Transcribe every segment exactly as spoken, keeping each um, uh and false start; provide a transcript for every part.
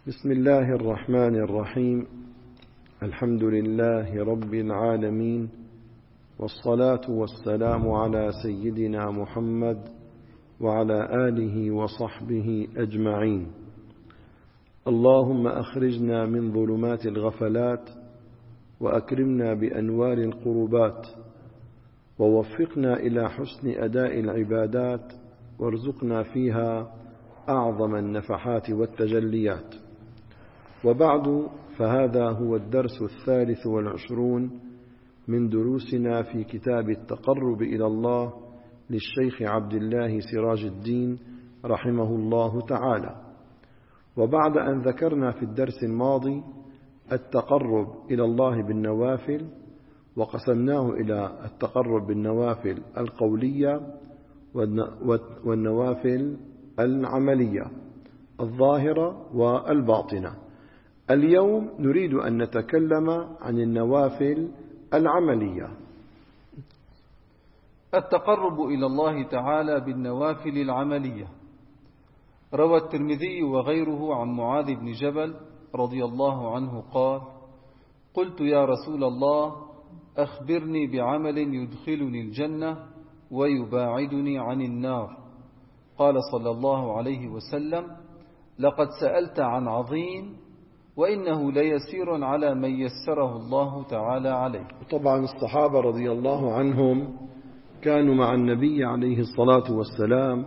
بسم الله الرحمن الرحيم. الحمد لله رب العالمين، والصلاة والسلام على سيدنا محمد وعلى آله وصحبه أجمعين. اللهم أخرجنا من ظلمات الغفلات، وأكرمنا بأنوار القربات، ووفقنا إلى حسن أداء العبادات، وارزقنا فيها أعظم النفحات والتجليات. وبعد، فهذا هو الدرس الثالث والعشرون من دروسنا في كتاب التقرب إلى الله للشيخ عبد الله سراج الدين رحمه الله تعالى. وبعد أن ذكرنا في الدرس الماضي التقرب إلى الله بالنوافل، وقسمناه إلى التقرب بالنوافل القولية والنوافل العملية الظاهرة والباطنة. اليوم نريد أن نتكلم عن النوافل العملية. التقرب إلى الله تعالى بالنوافل العملية. روى الترمذي وغيره عن معاذ بن جبل رضي الله عنه قال: قلت يا رسول الله أخبرني بعمل يدخلني الجنة ويباعدني عن النار. قال صلى الله عليه وسلم: لقد سألت عن عظيم، وإنه ليسير على من يسره الله تعالى عليه. طبعا الصحابة رضي الله عنهم كانوا مع النبي عليه الصلاة والسلام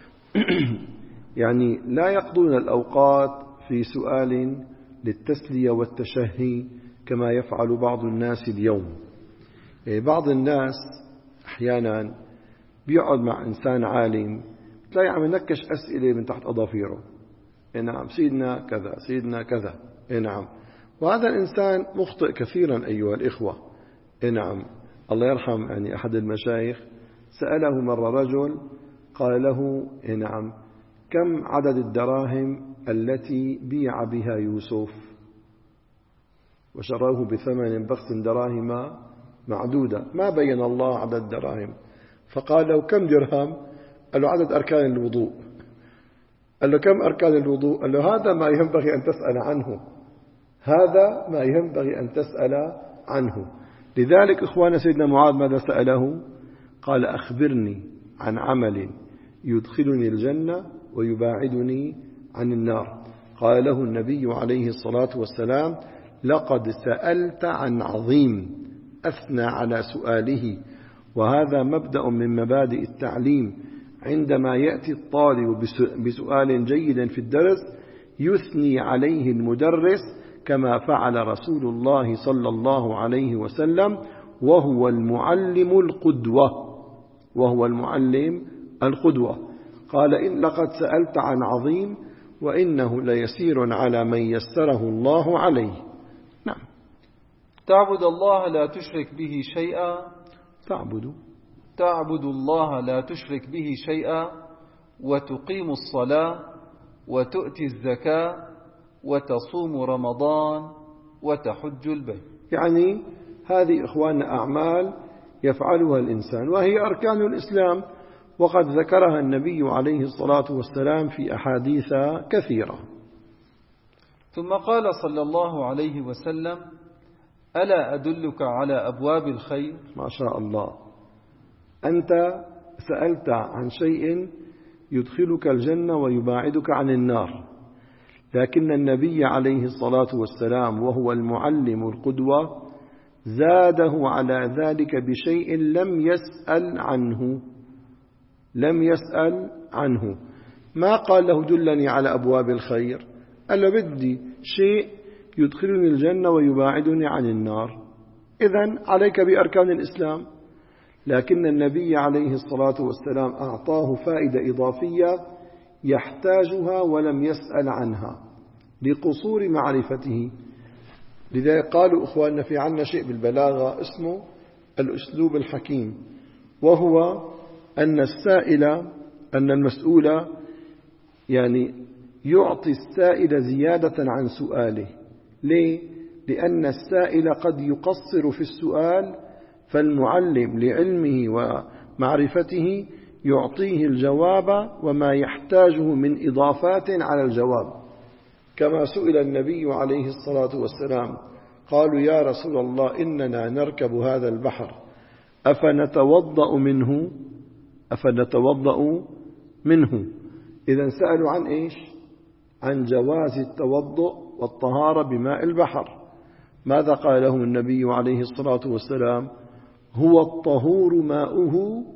يعني لا يقضون الأوقات في سؤال للتسلية والتشهي كما يفعل بعض الناس اليوم. بعض الناس أحيانا بيقعد مع إنسان عالم تلاقي عم ينكش أسئلة من تحت أظافيره. نعم سيدنا كذا سيدنا كذا. نعم، وهذا الإنسان مخطئ كثيرا أيها الإخوة. نعم، الله يرحم يعني أحد المشايخ سأله مرة رجل قال له: نعم، كم عدد الدراهم التي بيع بها يوسف؟ وشروه بثمن بخس دراهم معدودة، ما بين الله عدد الدراهم. فقال له: كم درهم؟ قال له: عدد أركان الوضوء. قال له: كم أركان الوضوء؟ قال له: هذا ما ينبغي أن تسأل عنه، هذا ما ينبغي أن تسأل عنه. لذلك إخوانا سيدنا معاذ ماذا سأله؟ قال: أخبرني عن عمل يدخلني الجنة ويباعدني عن النار. قال له النبي عليه الصلاة والسلام: لقد سألت عن عظيم، أثنى على سؤاله. وهذا مبدأ من مبادئ التعليم. عندما يأتي الطالب بسؤال جيد في الدرس يثني عليه المدرس كما فعل رسول الله صلى الله عليه وسلم، وهو المعلم القدوة وهو المعلم القدوة. قال: إن لقد سألت عن عظيم، وإنه ليسير على من يسره الله عليه. نعم. تعبد الله لا تشرك به شيئا تعبد تعبد الله لا تشرك به شيئا، وتقيم الصلاة، وتؤتي الزكاة، وتصوم رمضان، وتحج البيت. يعني هذه إخواننا أعمال يفعلها الإنسان، وهي أركان الإسلام، وقد ذكرها النبي عليه الصلاة والسلام في أحاديث كثيرة. ثم قال صلى الله عليه وسلم: ألا أدلك على أبواب الخير؟ ما شاء الله، أنت سألت عن شيء يدخلك الجنة ويباعدك عن النار، لكن النبي عليه الصلاة والسلام وهو المعلم القدوة زاده على ذلك بشيء لم يسأل عنه لم يسأل عنه ما قال له: دلني على أبواب الخير. قال له: بدي شيء يدخلني الجنة ويباعدني عن النار. إذن عليك بأركان الإسلام. لكن النبي عليه الصلاة والسلام أعطاه فائدة إضافية يحتاجها ولم يسأل عنها لقصور معرفته. لذلك قالوا إخواننا في عنا شيء بالبلاغة اسمه الأسلوب الحكيم، وهو أن السائل أن المسؤول يعني يعطي السائل زيادة عن سؤاله. ليه؟ لأن السائل قد يقصر في السؤال، فالمعلم لعلمه ومعرفته يعطيه الجواب وما يحتاجه من إضافات على الجواب. كما سئل النبي عليه الصلاة والسلام قالوا يا رسول الله إننا نركب هذا البحر أفنتوضأ منه أفنتوضأ منه إذا سألوا عن إيش؟ عن جواز التوضؤ والطهارة بماء البحر. ماذا قال لهم النبي عليه الصلاة والسلام؟ هو الطهور ماؤه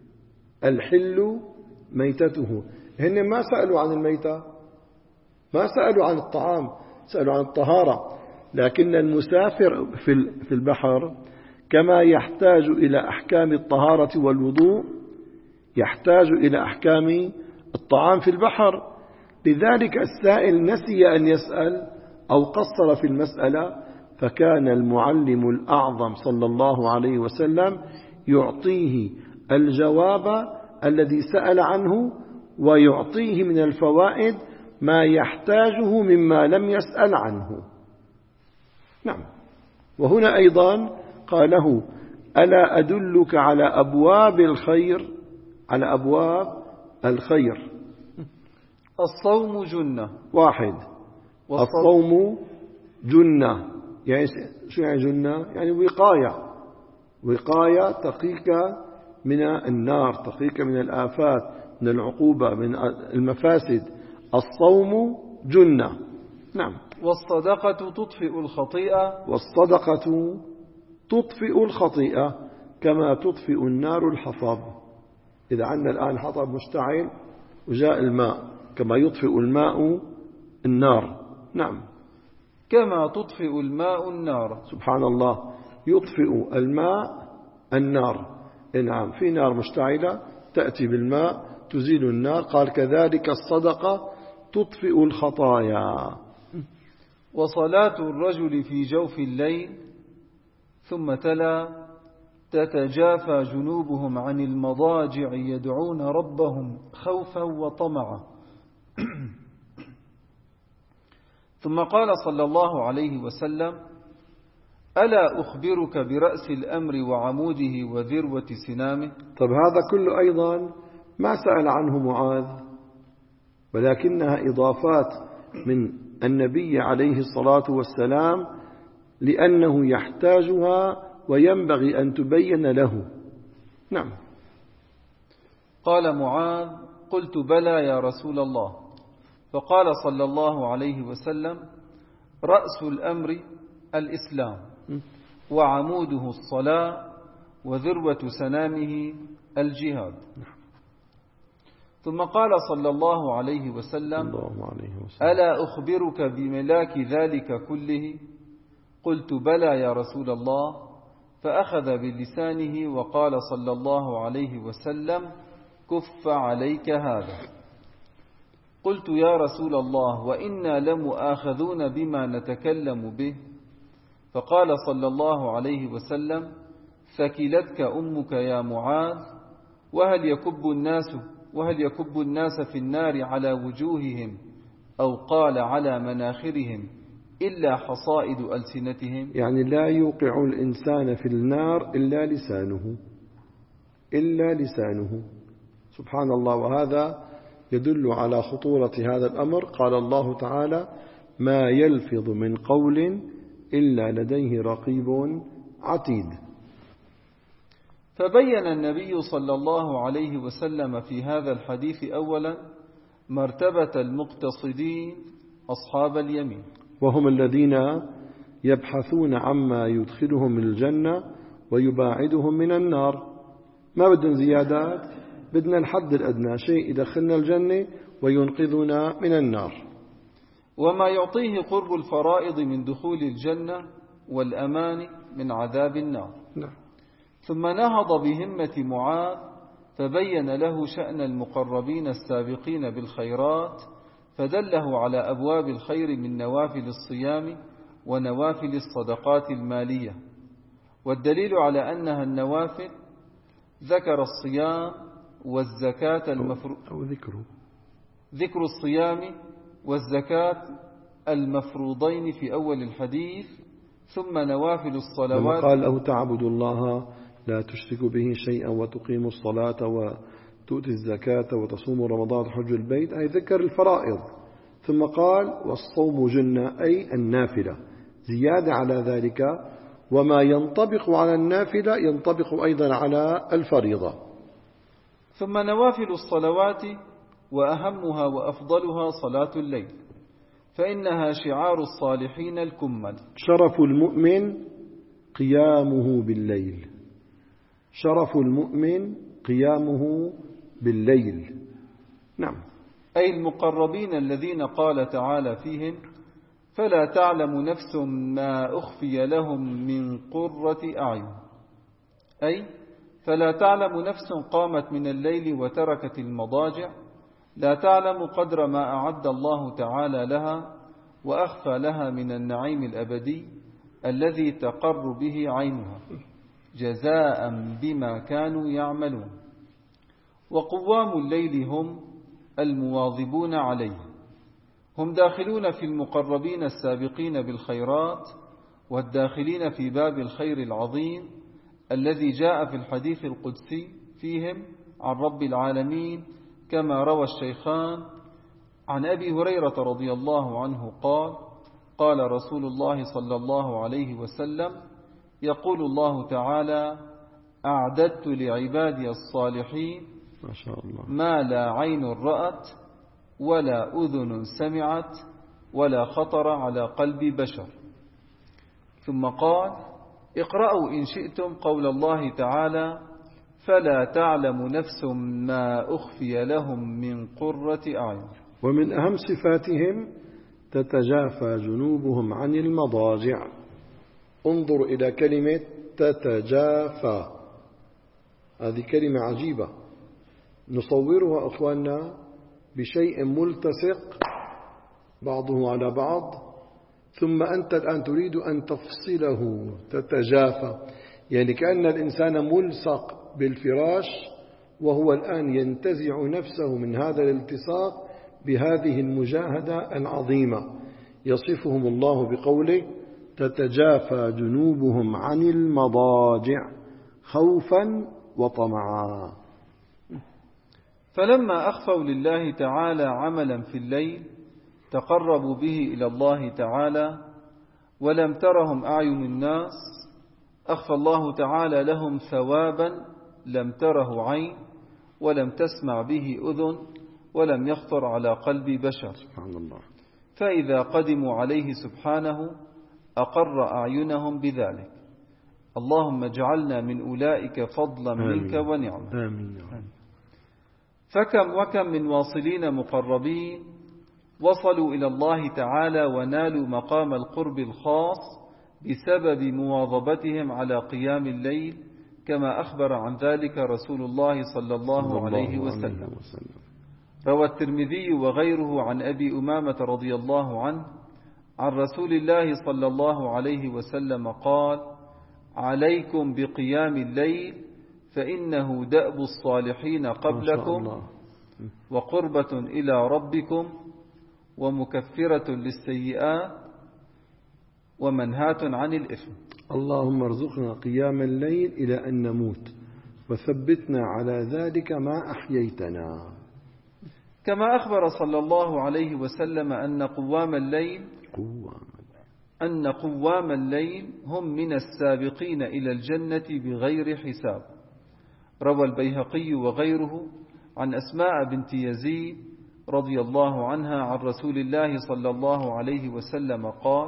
الحل ميتته. هن ما سألوا عن الميتة، ما سألوا عن الطعام، سألوا عن الطهارة. لكن المسافر في البحر كما يحتاج إلى أحكام الطهارة والوضوء يحتاج إلى أحكام الطعام في البحر. لذلك السائل نسي أن يسأل أو قصر في المسألة، فكان المعلم الأعظم صلى الله عليه وسلم يعطيه الجواب الذي سأل عنه ويعطيه من الفوائد ما يحتاجه مما لم يسأل عنه. نعم. وهنا أيضا قاله ألا أدلك على أبواب الخير، على أبواب الخير. الصوم جنة. واحد، الصوم جنة. يعني شو يعني جنة؟ يعني وقاية، وقاية تقيك من النار، تقيك من الآفات، من العقوبة، من المفاسد. الصوم جنة. نعم. والصدقة تطفئ الخطيئة. والصدقة تطفئ الخطيئة كما تطفئ النار الحطب. إذا عندنا الآن حطب مشتعل وجاء الماء، كما يطفئ الماء النار. نعم. كما تطفئ الماء النار. سبحان الله، يطفئ الماء النار. نعم، في نار مشتعلة تأتي بالماء تزيل النار. قال كذلك الصدقة تطفئ الخطايا. وصلاة الرجل في جوف الليل. ثم تلا تتجافى جنوبهم عن المضاجع يدعون ربهم خوفا وطمعا. ثم قال صلى الله عليه وسلم ألا أخبرك برأس الأمر وعموده وذروة سنامه. طب هذا كله أيضا ما سأل عنه معاذ، ولكنها إضافات من النبي عليه الصلاة والسلام لأنه يحتاجها وينبغي أن تبين له. نعم. قال معاذ قلت بلى يا رسول الله. فقال صلى الله عليه وسلم رأس الأمر الإسلام، وعموده الصلاة، وذروة سنامه الجهاد. ثم قال صلى الله عليه وسلم ألا أخبرك بملاك ذلك كله؟ قلت بلى يا رسول الله. فأخذ بلسانه وقال صلى الله عليه وسلم كف عليك هذا. قلت يا رسول الله وإنا لمؤاخذون بما نتكلم به. فقال صلى الله عليه وسلم ثكلتك أمك يا معاذ. وهل يكب الناس وهل يكب الناس في النار على وجوههم أو قال على مناخرهم إلا حصائد ألسنتهم. يعني لا يوقع الإنسان في النار إلا لسانه، إلا لسانه. سبحان الله. وهذا يدل على خطورة هذا الأمر. قال الله تعالى ما يلفظ من قول إلا لديه رقيب عتيد. فبين النبي صلى الله عليه وسلم في هذا الحديث أولا مرتبة المقتصدين أصحاب اليمين، وهم الذين يبحثون عما يدخلهم الجنة ويباعدهم من النار. ما بدهم زيادات، بدنا الحد الأدنى، شيء يدخلنا الجنة وينقذنا من النار. وما يعطيه قرب الفرائض من دخول الجنة والأمان من عذاب النار. نعم. ثم نهض بهمة معاذ فبين له شأن المقربين السابقين بالخيرات، فدله على أبواب الخير من نوافل الصيام ونوافل الصدقات المالية. والدليل على أنها النوافل ذكر الصيام والزكاة المفروض أو ذكر ذكر الصيام والزكاة المفروضين في أول الحديث، ثم نوافل الصلوات. قال له تعبد الله لا تشرك به شيئا وتقيم الصلاة وتؤتي الزكاة وتصوم رمضان وتحج البيت، أي ذكر الفرائض. ثم قال والصوم جنة أي النافلة، زيادة على ذلك وما ينطبق على النافلة ينطبق أيضا على الفريضة. ثم نوافل الصلوات، وأهمها وأفضلها صلاة الليل، فإنها شعار الصالحين الكمل. شرف المؤمن قيامه بالليل، شرف المؤمن قيامه بالليل. نعم. أي المقربين الذين قال تعالى فيهم فلا تعلم نفس ما أخفي لهم من قرة أعين، أي فلا تعلم نفس قامت من الليل وتركت المضاجع لا تعلم قدر ما أعد الله تعالى لها وأخفى لها من النعيم الأبدي الذي تقر به عينها جزاء بما كانوا يعملون. وقوام الليل هم المواظبون عليه، هم داخلون في المقربين السابقين بالخيرات والداخلين في باب الخير العظيم الذي جاء في الحديث القدسي فيهم عن رب العالمين، كما روى الشيخان عن أبي هريرة رضي الله عنه قال قال رسول الله صلى الله عليه وسلم يقول الله تعالى أعددت لعبادي الصالحين ما شاء الله ما لا عين رأت ولا أذن سمعت ولا خطر على قلب بشر. ثم قال اقرأوا إن شئتم قول الله تعالى فلا تعلم نفس ما أخفي لهم من قرة أعين. ومن أهم صفاتهم تتجافى جنوبهم عن المضاجع. انظر إلى كلمة تتجافى، هذه كلمة عجيبة نصورها أخواننا بشيء ملتصق بعضه على بعض، ثم أنت الآن تريد أن تفصله. تتجافى يعني كأن الإنسان ملصق بالفراش وهو الآن ينتزع نفسه من هذا الالتصاق بهذه المجاهدة العظيمة. يصفهم الله بقوله تتجافى جنوبهم عن المضاجع خوفا وطمعا. فلما أخفوا لله تعالى عملا في الليل تقربوا به إلى الله تعالى ولم ترهم أعين الناس، أخفى الله تعالى لهم ثوابا لم تره عين ولم تسمع به أذن ولم يخطر على قلب بشر. سبحان الله. فإذا قدموا عليه سبحانه أقر أعينهم بذلك. اللهم اجعلنا من أولئك فضلا منك ونعمة. آمين. فكم وكم من واصلين مقربين وصلوا إلى الله تعالى ونالوا مقام القرب الخاص بسبب مواظبتهم على قيام الليل، كما أخبر عن ذلك رسول الله صلى الله عليه وسلم. روى الترمذي وغيره عن أبي أمامة رضي الله عنه عن رسول الله صلى الله عليه وسلم قال عليكم بقيام الليل فإنه دأب الصالحين قبلكم وقربة إلى ربكم ومكفرة للسيئات ومنهاة عن الإثم. اللهم ارزقنا قيام الليل إلى أن نموت وثبتنا على ذلك ما أحييتنا. كما أخبر صلى الله عليه وسلم أن قوام الليل أن قوام الليل هم من السابقين إلى الجنة بغير حساب. روى البيهقي وغيره عن أسماء بنت يزيد رضي الله عنها عن رسول الله صلى الله عليه وسلم قال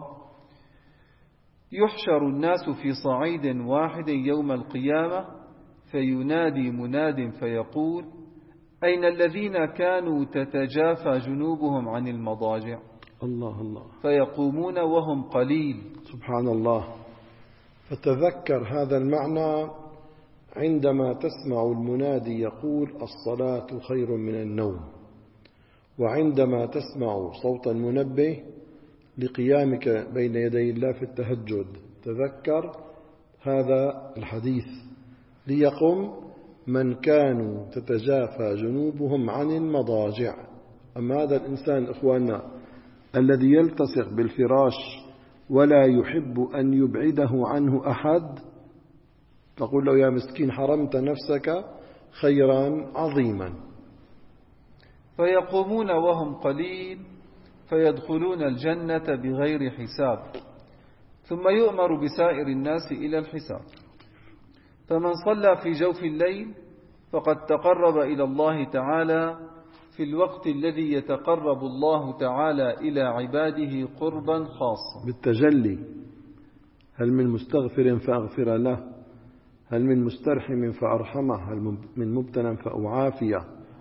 يحشر الناس في صعيد واحد يوم القيامة فينادي مناد فيقول أين الذين كانوا تتجافى جنوبهم عن المضاجع؟ الله الله. فيقومون وهم قليل. سبحان الله. فتذكر هذا المعنى عندما تسمع المنادي يقول الصلاة خير من النوم، وعندما تسمع صوت المنبه لقيامك بين يدي الله في التهجد تذكر هذا الحديث ليقم من كانوا تتجافى جنوبهم عن المضاجع. أما هذا الإنسان إخواننا الذي يلتصق بالفراش ولا يحب أن يبعده عنه أحد، تقول له يا مسكين حرمت نفسك خيرا عظيما. فيقومون وهم قليل فيدخلون الجنة بغير حساب، ثم يؤمر بسائر الناس إلى الحساب. فمن صلى في جوف الليل فقد تقرب إلى الله تعالى في الوقت الذي يتقرب الله تعالى إلى عباده قربا خاصا بالتجلي. هل من مستغفر فأغفر له، هل من مسترحم فأرحمه، هل من مبتلى فأعافيه.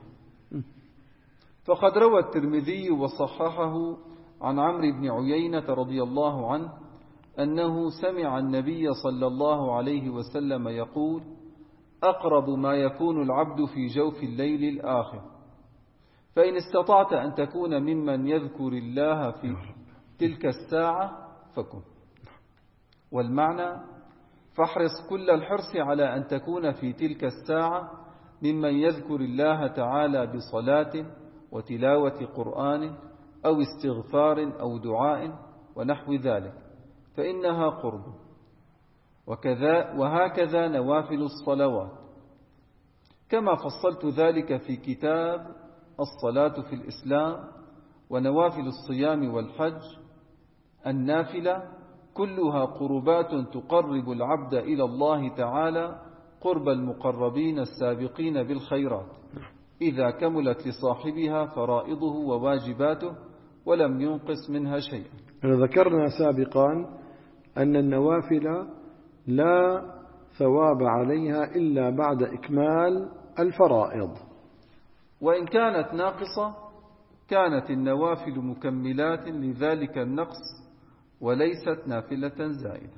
فقد روى الترمذي وصححه عن عمرو بن عيينة رضي الله عنه أنه سمع النبي صلى الله عليه وسلم يقول: أقرب ما يكون العبد في جوف الليل الآخر، فإن استطعت أن تكون ممن يذكر الله في تلك الساعة فكن. والمعنى: فاحرص كل الحرص على أن تكون في تلك الساعة ممن يذكر الله تعالى بصلاة وتلاوة قرآن أو استغفار أو دعاء ونحو ذلك، فإنها قرب. وكذا وهكذا نوافل الصلوات، كما فصلت ذلك في كتاب الصلاة في الإسلام ونوافل الصيام والحج. النافلة كلها قربات تقرب العبد إلى الله تعالى قرب المقربين السابقين بالخيرات، إذا كملت لصاحبها فرائضه وواجباته ولم ينقص منها شيئا. ذكرنا سابقا أن النوافل لا ثواب عليها إلا بعد إكمال الفرائض، وإن كانت ناقصة كانت النوافل مكملات لذلك النقص وليست نافلة زائدة.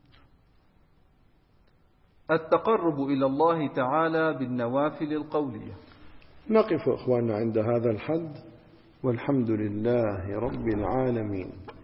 التقرب إلى الله تعالى بالنوافل القولية. نقف أخواننا عند هذا الحد، والحمد لله رب العالمين.